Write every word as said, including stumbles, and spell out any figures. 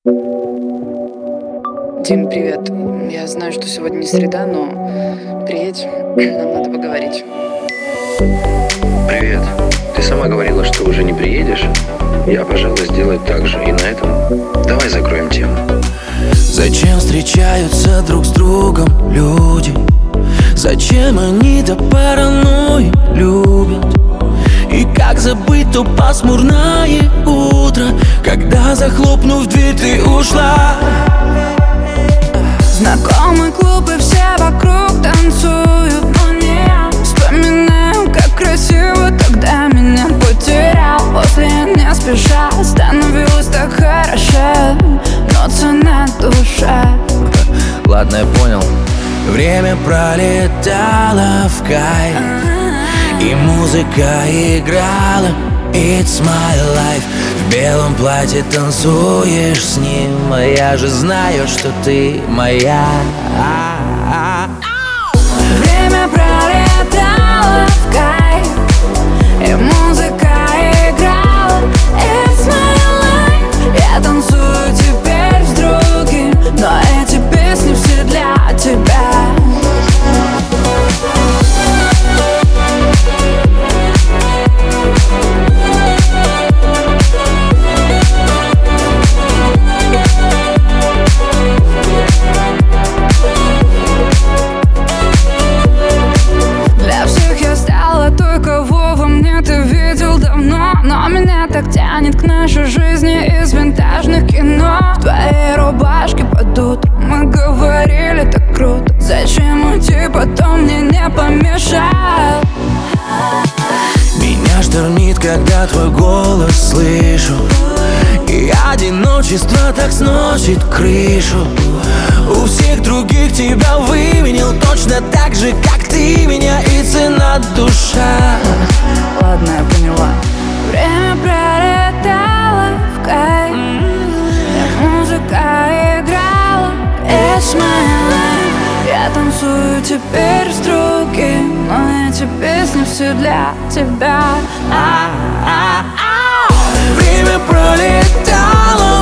Дим, привет. Я знаю, что сегодня не среда, но приедь, нам надо поговорить. Привет. Ты сама говорила, что уже не приедешь. Я, пожалуй, сделаю так же. И на этом давай закроем тему. Зачем встречаются друг с другом люди? Зачем они до паранойи любят? И как забыть то пасмурное утро, когда, захлопнув дверь, ты ушла? Знакомый клуб и все вокруг танцуют, но не я. Вспоминаю, как красиво тогда меня потерял. После не спеша становилось так хорошо, но цена душа. Ладно, я понял. Время пролетало в кайф, и музыка играла It's my life. В белом платье танцуешь с ним, а я же знаю, что ты моя. Время пролетало в кайф, и музыка играла It's my life. Я танцую теперь с другим, но эти песни все для тебя. Но меня так тянет к нашей жизни из винтажных кино. В твоей рубашке под утро мы говорили так круто. Зачем уйти, потом мне не помешал? Меня штормит, когда твой голос слышу, и одиночество так сносит крышу. У всех других тебя выменил точно так же, как ты меня, и цена душа. Ладно, я поняла. Время пролетало в кайф, и музыка играла It's my life. Я танцую теперь с другим, но эти песни все для тебя. Время пролетало